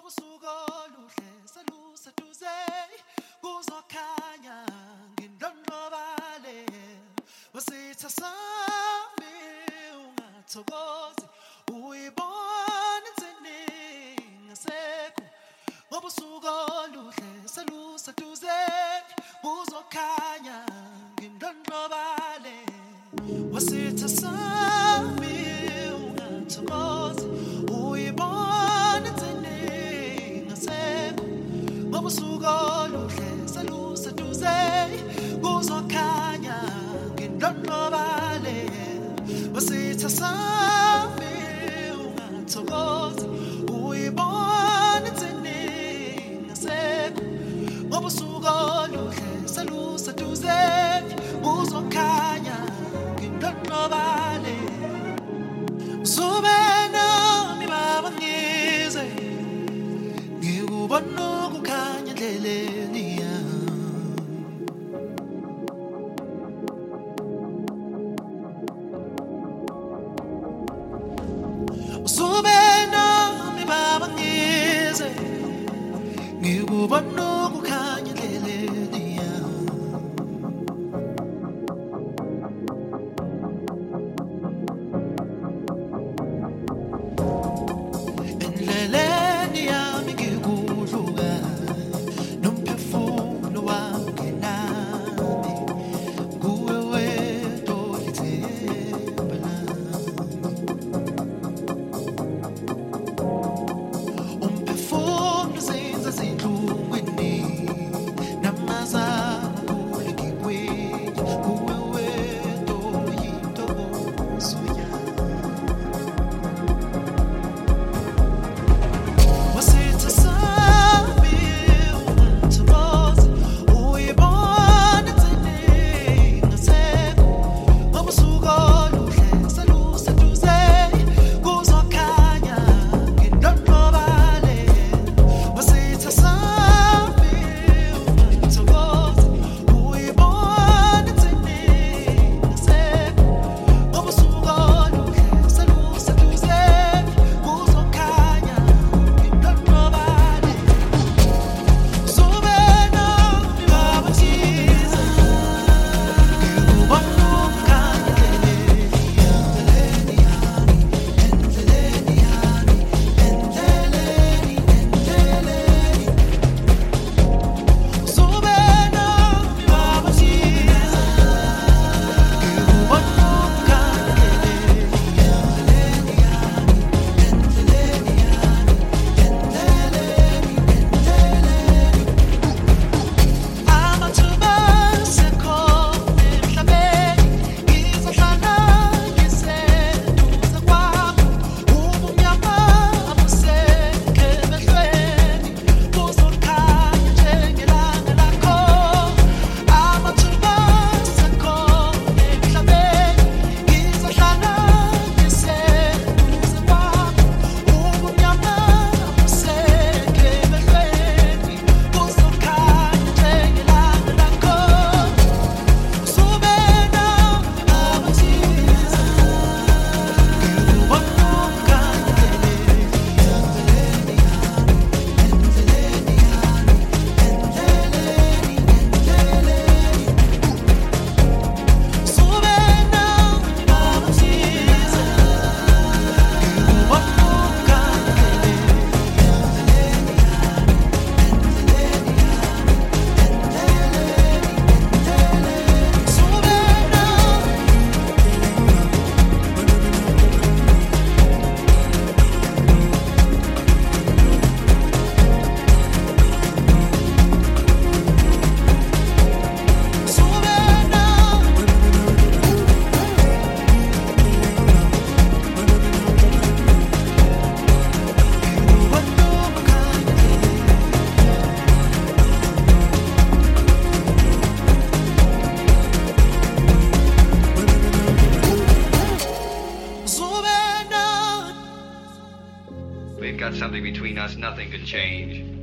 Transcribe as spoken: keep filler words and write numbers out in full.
ngobusuku oluhle seluseduze kuzokhanya ngindondlobale wasitha sami ungathokozi uyibona insini ngasekho ngobusuku oluhle seluseduze kuzokhanya ngindondlobale wasitha sami ungathokozi uyibona insini ngasekho ngobusuku oluhle seluseduze kuzokhanya ngindondlobale wasitha sami ungathokozi uyibona insini ngasekho ngobusuku oluhle seluseduze kuzokhanya ngindondlobale Subena mi baba ngize ngikubona ukukhanya endleleni yami Subena mi baba ngize ngikubona ukukhanya endleleni yami Endleleni yami ngikudluka nomphefumulo wami ngenani kuwe wedwa olithemba lami umphefumulo uzenza zinhlungwini namazama kule ngikwenye kuwe wedwa oyintokozo yami wasitha sami ungathokozi uyibona insini ngasekho ngobusuku oluhle seluseduze kuzokhanya ngindondlobale wasitha sami ungathokozi uyibona insini ngasekho ngobusuku oluhle seluseduze kuzokhanya ngindondlobale Subena mi baba ngize ngikubona ukukhanya endleleni yami endleleni yami endleleni endleleni Subena mi baba ngize ngikubona ukukhanya endleleni yami endleleni yami endleleni endleleni amathuba sekhona emhlabeni ngizohlala ngiseduze kwakho ubumnyama abusekho emehlweni kuzokhanya njengelanga lakho amathuba sekhona emhlabeni ngizohlala ngiseduze kwakho ubumnyama abusekho emehlweni kuzokhanya njengelanga lakho Subena mi baba ngize ngikubona ukukhanya endleleni endleleni yami endleleni yami endleleni endleleni Subena mi baba ngize ngikubona ukukhanya endleleni endleleni yami endleleni yami endleleni endleleni Subena We've got something between us nothing can change.